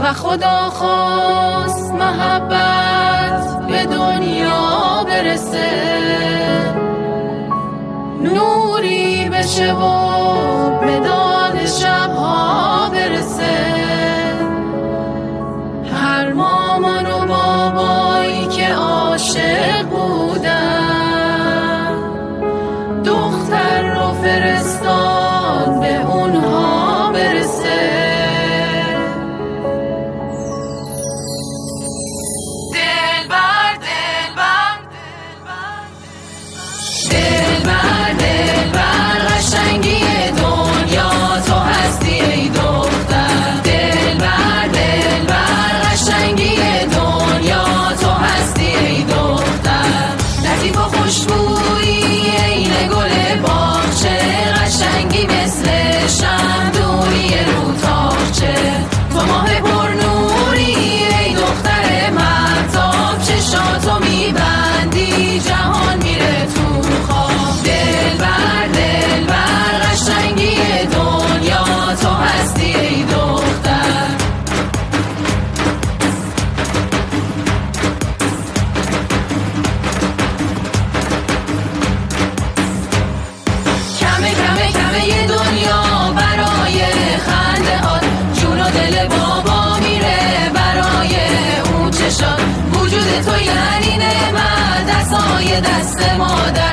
و خدا خواست محبت به دنیا برسه، نوری بشه و به داد شبها برسه. هر مامان و بابایی که عاشق بودن دختر رو فرستاد به اونها برسه. دلبر دلبر دلبر دلبر قشنگی دنیا تو هستی ای دختر. دلبر دلبر قشنگی دنیا تو هستی ای دختر. لطیف و خوشبویی عین گل باغچه، قشنگی مثل شمعدونی رو تاقچه. تو ماه پرنوری ای دختر مهتاب، چشاتو میبندی جهان میره تو خواب. دلبر دلبر قشنگی دنیا تو هستی ای دختر. کمه کمه کمه یه دنیا برای خنده هات، جون و دل بابا میره برای اون چشات. وجود تو یعنی نعمت، دستای دست مادر